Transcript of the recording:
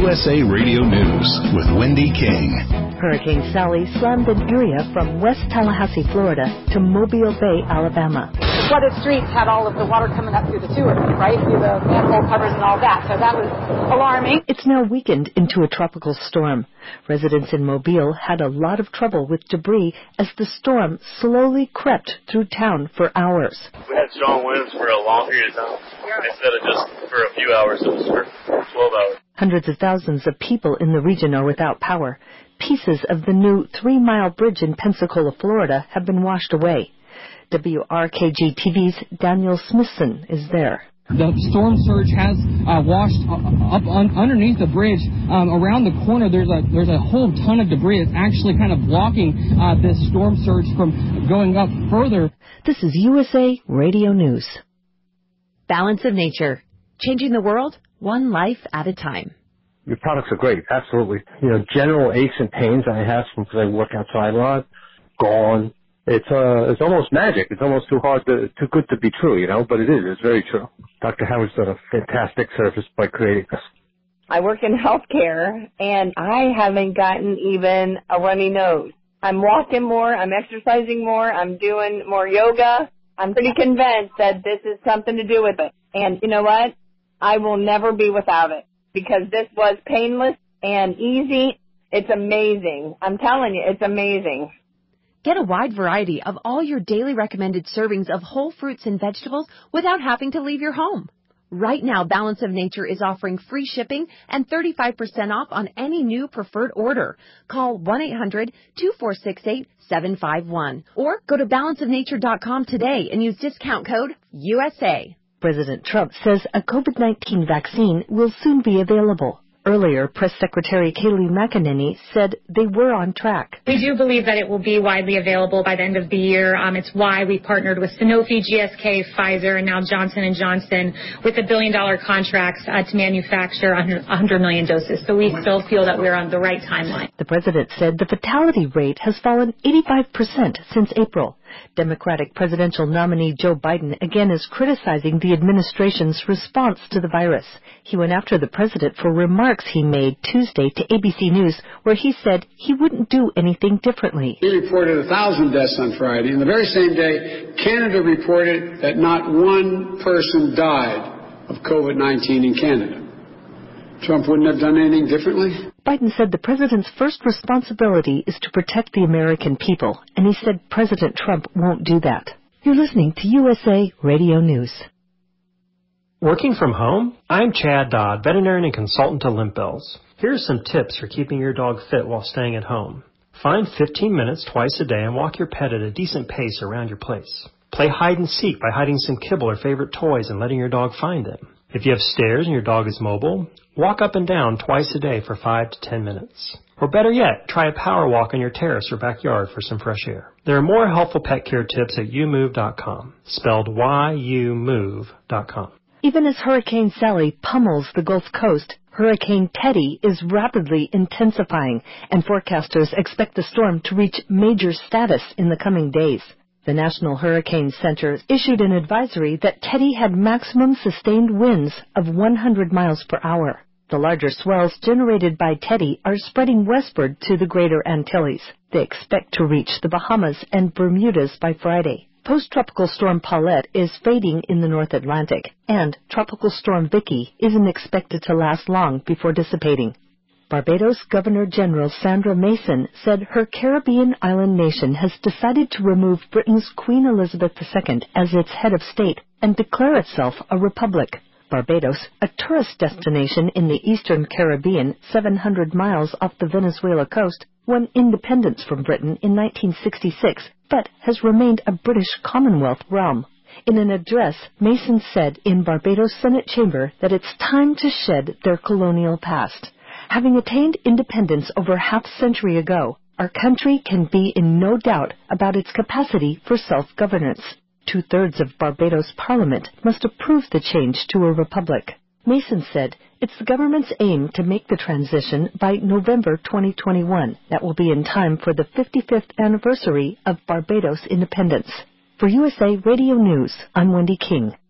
USA Radio News with Wendy King. Hurricane Sally slammed an area from West Tallahassee, Florida to Mobile Bay, Alabama. The flooded streets had all of the water coming up through the sewers, right? Through the manhole covers and all that. So that was alarming. It's now weakened into a tropical storm. Residents in Mobile had a lot of trouble with debris as the storm slowly crept through town for hours. We had strong winds for a long period of time. Instead of just for a few hours, it was for 12 hours. Hundreds of thousands of people in the region are without power. Pieces of the new 3-mile bridge in Pensacola, Florida, have been washed away. WRKG-TV's Daniel Smithson is there. The storm surge has washed up underneath the bridge. Around the corner, there's a whole ton of debris. It's actually kind of blocking this storm surge from going up further. This is USA Radio News. Balance of Nature, changing the world one life at a time. Your products are great, absolutely. General aches and pains I have because I work outside a lot, gone. It's almost magic. It's almost too good to be true, but it is. It's very true. Dr. Howard's done a fantastic service by creating this. I work in healthcare, and I haven't gotten even a runny nose. I'm walking more. I'm exercising more. I'm doing more yoga. I'm pretty convinced that this is something to do with it. And you know what? I will never be without it because this was painless and easy. It's amazing. I'm telling you, it's amazing. Get a wide variety of all your daily recommended servings of whole fruits and vegetables without having to leave your home. Right now, Balance of Nature is offering free shipping and 35% off on any new preferred order. Call 1-800-246-8751 or go to balanceofnature.com today and use discount code USA. President Trump says a COVID-19 vaccine will soon be available. Earlier, Press Secretary Kayleigh McEnany said they were on track. We do believe that it will be widely available by the end of the year. It's why we partnered with Sanofi, GSK, Pfizer, and now Johnson & Johnson with $1 billion contracts to manufacture 100 million doses. So we still feel that we're on the right timeline. The president said the fatality rate has fallen 85% since April. Democratic presidential nominee Joe Biden again is criticizing the administration's response to the virus. He went after the president for remarks he made Tuesday to ABC News, where he said he wouldn't do anything differently. He reported 1,000 deaths on Friday, and the very same day, Canada reported that not one person died of COVID-19 in Canada. Trump wouldn't have done anything differently? Biden said the president's first responsibility is to protect the American people, and he said President Trump won't do that. You're listening to USA Radio News. Working from home? I'm Chad Dodd, veterinarian and consultant to Limp Bells. Here are some tips for keeping your dog fit while staying at home. Find 15 minutes twice a day and walk your pet at a decent pace around your place. Play hide and seek by hiding some kibble or favorite toys and letting your dog find them. If you have stairs and your dog is mobile, walk up and down twice a day for 5 to 10 minutes. Or better yet, try a power walk on your terrace or backyard for some fresh air. There are more helpful pet care tips at youmove.com, spelled YOUMOVE.com. Even as Hurricane Sally pummels the Gulf Coast, Hurricane Teddy is rapidly intensifying, and forecasters expect the storm to reach major status in the coming days. The National Hurricane Center issued an advisory that Teddy had maximum sustained winds of 100 miles per hour. The larger swells generated by Teddy are spreading westward to the Greater Antilles. They expect to reach the Bahamas and Bermudas by Friday. Post-tropical storm Paulette is fading in the North Atlantic, and tropical storm Vicky isn't expected to last long before dissipating. Barbados Governor-General Sandra Mason said her Caribbean island nation has decided to remove Britain's Queen Elizabeth II as its head of state and declare itself a republic. Barbados, a tourist destination in the eastern Caribbean, 700 miles off the Venezuela coast, won independence from Britain in 1966, but has remained a British Commonwealth realm. In an address, Mason said in Barbados Senate chamber that it's time to shed their colonial past. Having attained independence over half a century ago, our country can be in no doubt about its capacity for self-governance. 2/3 of Barbados Parliament must approve the change to a republic. Mason said it's the government's aim to make the transition by November 2021. That will be in time for the 55th anniversary of Barbados independence. For USA Radio News, I'm Wendy King.